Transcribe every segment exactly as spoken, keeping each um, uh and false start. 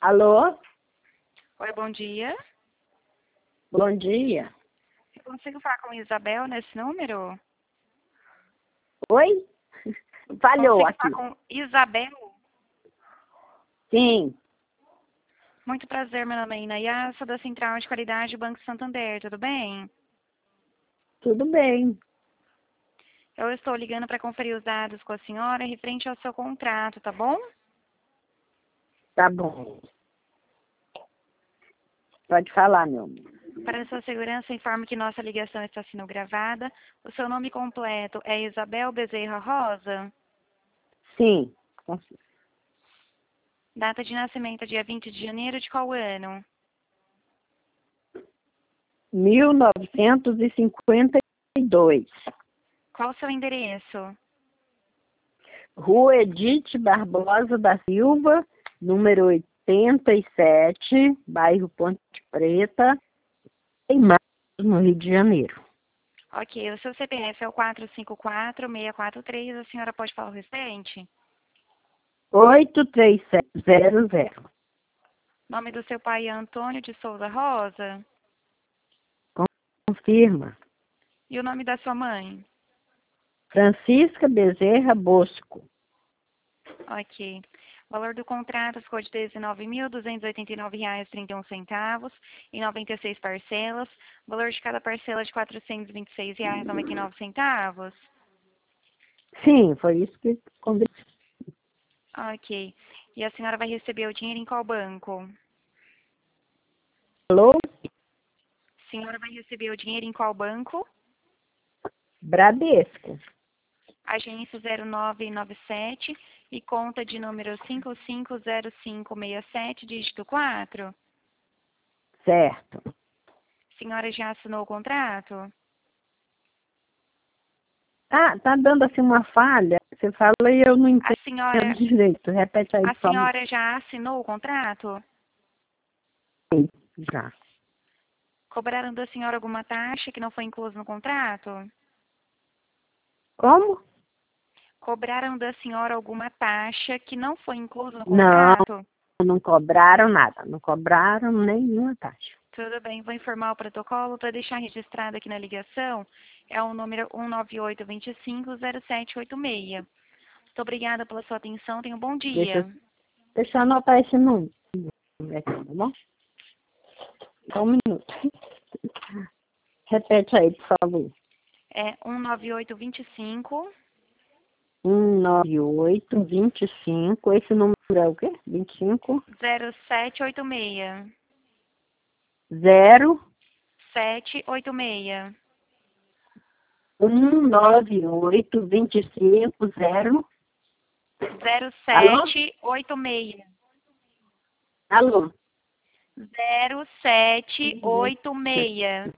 Alô? Oi, bom dia. Bom dia. Eu consigo falar com a Isabel nesse número? Oi? Falhou Consigo aqui. falar com Isabel? Sim, Muito prazer, meu nome é Inaya, sou da Central de Qualidade do Banco Santander, tudo bem? tudo bem. Eu estou ligando para conferir os dados com a senhora referente ao seu contrato, tá bom? Tá bom. Pode falar, meu amor. Para sua segurança, informo que nossa ligação está sendo gravada. O seu nome completo é Isabel Bezerra Rosa? Sim. Data de nascimento, dia vinte de janeiro de qual ano? mil novecentos e cinquenta e dois. Qual o seu endereço? Rua Edith Barbosa da Silva, número oitenta e sete, bairro Ponte Preta, em Marcos, no Rio de Janeiro. Ok, o seu C P F é o quatro cinco quatro, seis quatro três, a senhora pode falar o restante? oito três sete zero zero. Nome do seu pai é Antônio de Souza Rosa? Confirma. E o nome da sua mãe? Francisca Bezerra Bosco. Ok. O valor do contrato ficou de dezenove mil duzentos e oitenta e nove reais e trinta e um centavos em noventa e seis parcelas. O valor de cada parcela é de quatrocentos e vinte e seis reais e noventa e nove centavos. Sim, foi isso que conversou. Ok. E a senhora vai receber o dinheiro em qual banco? A senhora vai receber o dinheiro em qual banco? Bradesco. Agência zero nove nove sete e conta de número cinco cinco zero cinco seis sete, dígito quatro. Certo. A senhora já assinou o contrato? Ah, tá dando assim uma falha. Você fala e eu não A entendo senhora, direito. Repete aí, a por favor. senhora já assinou o contrato? Já. Cobraram da senhora alguma taxa que não foi inclusa no contrato? Como? Cobraram da senhora alguma taxa que não foi inclusa no Não, contrato? não cobraram nada. Não cobraram nenhuma taxa. Tudo bem, vou informar o protocolo para deixar registrado aqui na ligação. É o número um nove oito dois cinco zero sete oito seis. Muito obrigada pela sua atenção. Tenha um bom Deixa, dia. eu- deixa eu anotar esse número aqui, tá bom? Só um minuto. Repete aí, por favor. É um nove oito dois cinco um nove oito vinte e cinco. Esse número é o quê? vinte e cinco zero sete oito seis. zero sete oito seis. um nove oito vinte e cinco zero. zero Alô? sete oito seis. Alô? zero sete oito seis.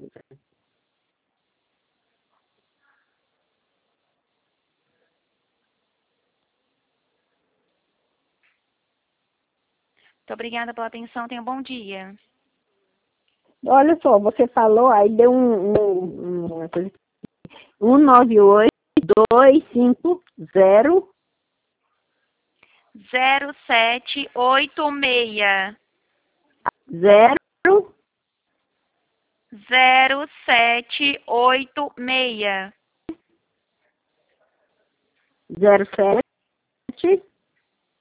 Muito obrigada pela atenção. Tenha um bom dia. Olha só, você falou, aí deu um, um, uma coisa. um nove oito dois cinco zero. zero sete oito seis. Zero. zero sete oito seis. Zero sete.